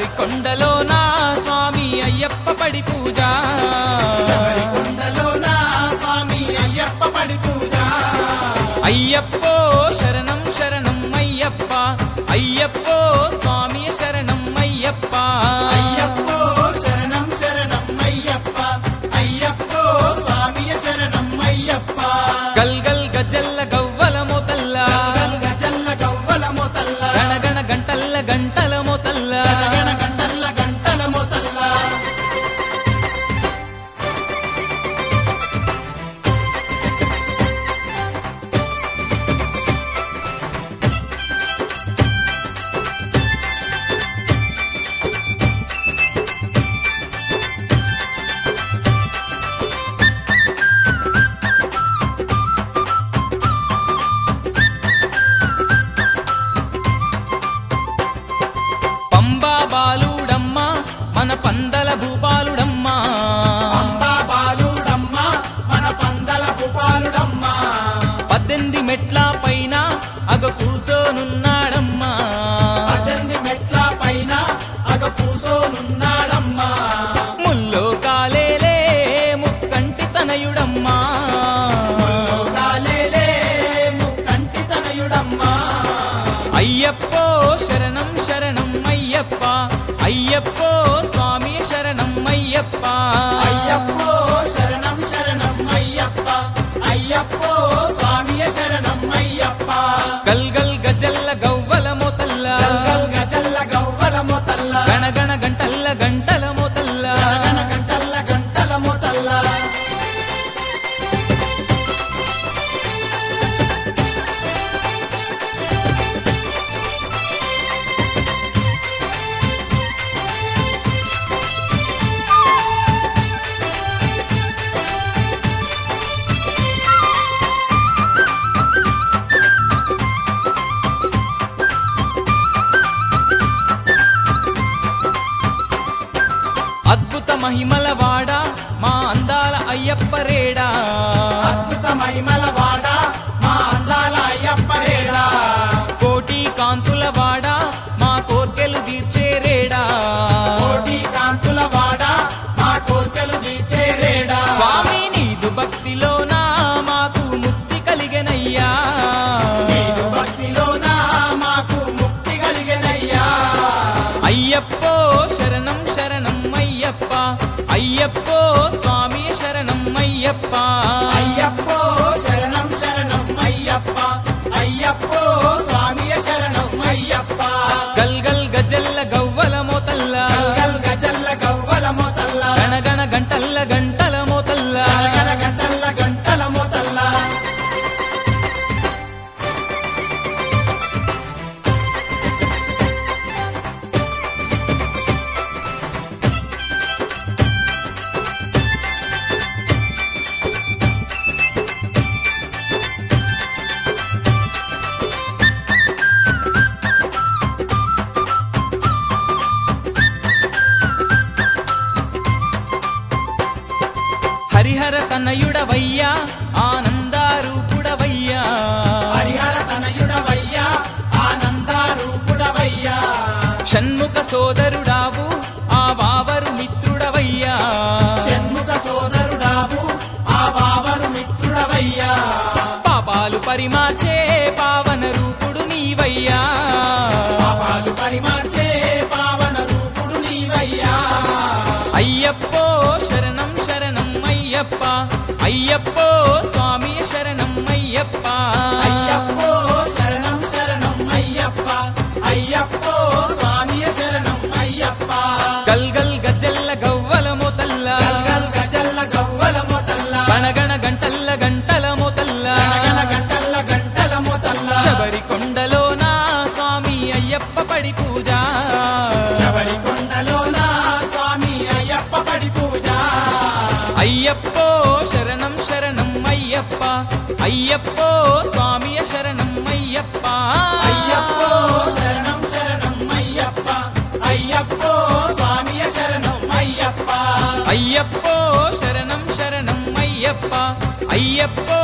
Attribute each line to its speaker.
Speaker 1: శబరికొండలోన స్వామి అయ్యప్ప పడి పూజ
Speaker 2: శబరికొండలోన స్వామి అయ్యప్ప పడి పూజ
Speaker 1: అయ్యప్పో శరణం శరణం అయ్యప్ప అయ్యప్పో స్వామి శరణం అయ్యప్ప
Speaker 2: అయ్యప్పో శరణం శరణం అయ్యప్ప అయ్యప్పో స్వామి శరణం అయ్యప్ప
Speaker 1: గల్ గల్ గజల్ల గవ్వల మోతల్ల
Speaker 2: గల్ గజల్ల గవ్వల మోతల్ల
Speaker 1: గణగణ గంటల్ల గంటల మోతల్ల
Speaker 2: గణగణ గంటల్ల గంటల మోతల్ల
Speaker 1: పంబా బాలుడమ్మ మన పందల భూపాలుడమ్మ
Speaker 2: అంబా బాలుడమ్మ మన పందల భూపాలుడమ్మ
Speaker 1: 18 మెట్ల పైన అగ కూసోనున్నాడమ్మా
Speaker 2: 18 మెట్ల పైన అగ కూసోనున్నాడమ్మ
Speaker 1: ముల్లో కాలేలే ముక్కంటి తనయుడమ్మా
Speaker 2: లోకాలేలే ముక్కంటి తనయుడమ్మ
Speaker 1: అయ్యప్పో శరణం శరణం అయ్యప్ప అయ్యప్పో స్వామి శరణం అయ్యప్ప
Speaker 2: అయ్యప్పో శరణం శరణం అయ్యప్ప అయ్యప్పో స్వామి శరణం అయ్యప్ప
Speaker 1: గల్ గల్ గజల్ల గవ్వల మోతల్ల
Speaker 2: గల్ గజల్ల గవ్వల మోతల్ల
Speaker 1: గణగణ గంటల్ల గంటల మోతల్ల
Speaker 2: గణగణ గంటల్ల గంటల మోతల్ల
Speaker 1: అద్భుత మహిమల వాడ మా అందాల అయ్యప్ప రేడా
Speaker 2: అద్భుత మహిమల వాడ మా అందాల అయ్యప్ప రేడా
Speaker 1: కోటి కాంతుల వాడ మా కోర్కెలు తీర్చే రేడా
Speaker 2: కోటి కాంతుల వాడ మా కోర్కెలు తీర్చే రేడా
Speaker 1: స్వామి నీదు భక్తిలోనా మాకు ముక్తి కలిగెనయ్యా
Speaker 2: నీదు భక్తిలోన మాకు ముక్తి కలిగెనయ్యా
Speaker 1: అయ్యప్పో శరణం శరణం అయ్యప్ప అయ్యప్పో స్వామి శరణం అయ్యప్ప
Speaker 2: అయ్యప్పో శరణం శరణం అయ్యప్ప అయ్యప్పో స్వామి శరణం అయ్యప్ప
Speaker 1: గల్ గల్ గజల్ల గవ్వల మోతల్ల
Speaker 2: గల్ గజల్ల గవ్వల మోతల్ల
Speaker 1: గణగణ గంటల్ల గంటల మోతల్ల
Speaker 2: గణగణ గంటల్ల గంటల మోతల్ల
Speaker 1: హరిహర తనయుడవయ్యా ఆనందారూపుడవయ్యా
Speaker 2: హరిహర తనయుడవయ్యా ఆనందారూపుడవయ్యా
Speaker 1: షణ్ముఖ సోదరుడావు ఆ వావరు మిత్రుడవయ్యా
Speaker 2: షణ్ముఖ సోదరుడావు ఆ వావరు మిత్రుడవయ్యా
Speaker 1: పాపాలు పరిమార్చే పావన రూపుడు నీవయ్యా
Speaker 2: పాపాలు పరిమార్చే పావన రూపుడు నీవయ్యా
Speaker 1: అయ్యప్పో శరణం శరణం అయ్యప్ప అయ్యప్పో స్వామి శరణం అయ్యప్ప
Speaker 2: అయ్యప్పో శరణం శరణం అయ్యప్ప అయ్యప్పో స్వామి శరణం అయ్యప్ప
Speaker 1: గల్ గల్ గజల్ల గవ్వల మోతల్ల
Speaker 2: గల్ గజల్ల గవ్వల మోతల్ల
Speaker 1: గణగణ గంటల్ల గంటల మోతల్ల
Speaker 2: గణగణ గంటల్ల గంటల మోతల్ల
Speaker 1: శబరికొండలోన స్వామి అయ్యప్ప పడి పూజ
Speaker 2: శబరికొండలోన స్వామి అయ్యప్ప పడి పూజ
Speaker 1: అయ్యప్పో శరణం శరణం అయ్యప్ప అయ్యప్పో స్వామి శరణం అయ్యప్ప
Speaker 2: అయ్యప్పో శరణం శరణం అయ్యప్ప అయ్యప్పో స్వామి శరణం అయ్యప్ప
Speaker 1: అయ్యప్పో శరణం శరణం అయ్యప్ప అయ్యప్పో